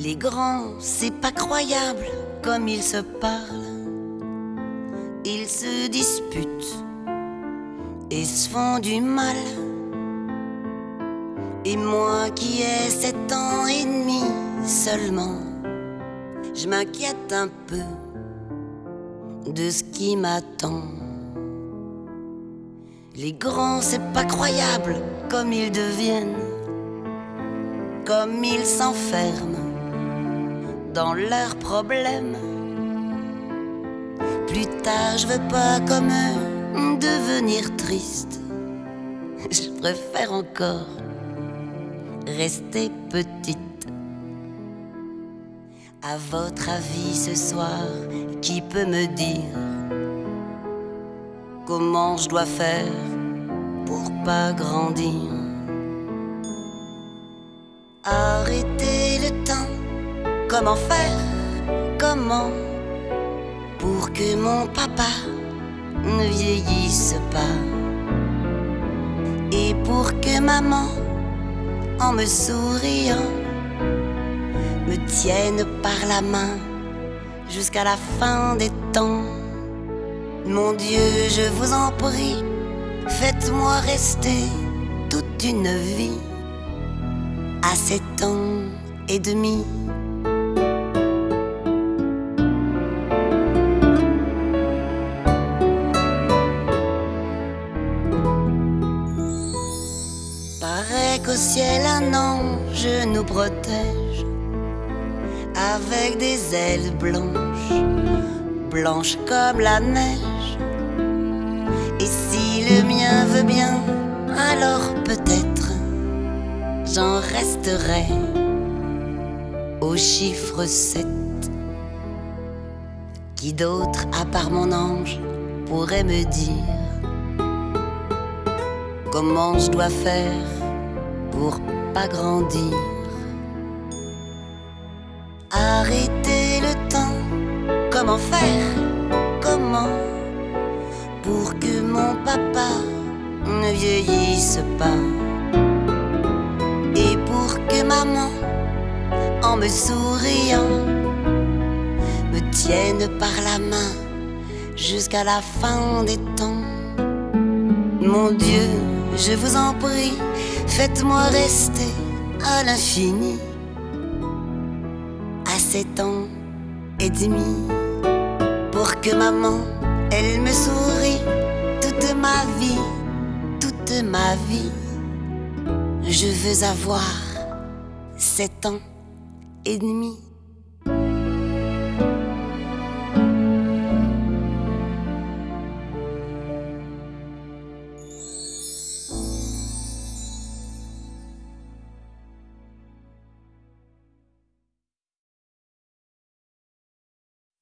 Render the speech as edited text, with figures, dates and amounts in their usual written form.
Les grands, c'est pas croyable comme ils se parlent. Ils se disputent et se font du mal. Et moi qui ai 7 ans et demi seulement, je m'inquiète un peu de ce qui m'attend. Les grands, c'est pas croyable comme ils deviennent, comme ils s'enferment dans leurs problèmes. Plus tard, je veux pas comme eux devenir triste. Je préfère encore rester petite. À votre avis ce soir, qui peut me dire comment je dois faire pour pas grandir? Arrêter le temps, comment faire? Comment pour que mon papa ne vieillisse pas? Et pour que maman, en me souriant, me tienne par la main jusqu'à la fin des temps. Mon Dieu, je vous en prie, faites-moi rester toute une vie à 7 ans et demi. Paraît qu'au ciel un ange nous protège avec des ailes blanches, blanches comme la neige. Et si le mien veut bien, alors peut-être j'en resterai au chiffre 7. Qui d'autre, à part mon ange, pourrait me dire comment je dois faire pour pas grandir? Arrêter le temps, comment faire? Comment pour que mon papa ne vieillisse pas? Et pour que maman, en me souriant, me tienne par la main jusqu'à la fin des temps. Mon Dieu, je vous en prie, faites-moi rester à l'infini à 7 ans et demi, pour que maman, elle me sourie toute ma vie, toute ma vie. Je veux avoir 7 ans et demi.